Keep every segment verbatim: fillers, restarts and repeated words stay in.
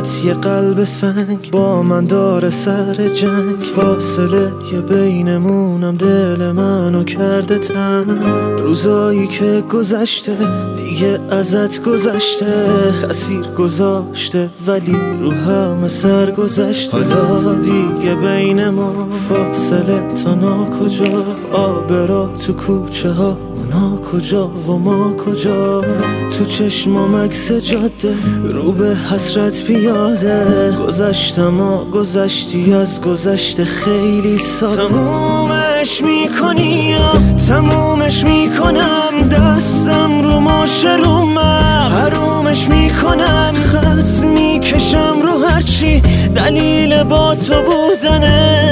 سینت یه قلب سنگ با من داره سر جنگ، فاصله یه بینمونم دل منو کرده تنگ. روزایی که گذشته دیگه ازت گذشته، تأثیر گذاشته ولی رو همه سر گذشته. حالا دیگه بین ما فاصله تا نا کجا، آب را تو کوچه ها اونا کجا و ما کجا. تو چشمام عکس جاده رو به حسرت پیاده، گذشتم و گذشتی از گذشته خیلی ساده. تمومش میکنی یا تمومش میکنم، دستم رو ماشه رو من حرومش میکنم، خط میکشم رو هرچی دلیل با تو بودنه.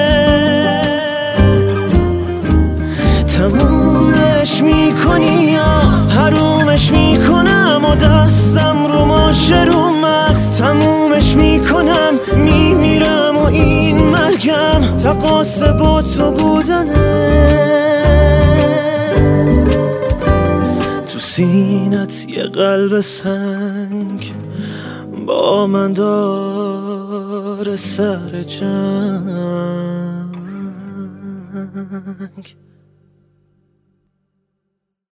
تمومش میکنی یا حرومش میکنم و دستم رو ماشه رو مغز تمومش میکنم، میمیرم و این مرگم تقاص با تو بودنه. تو سینت یه قلب سنگ با من داره سر جنگ.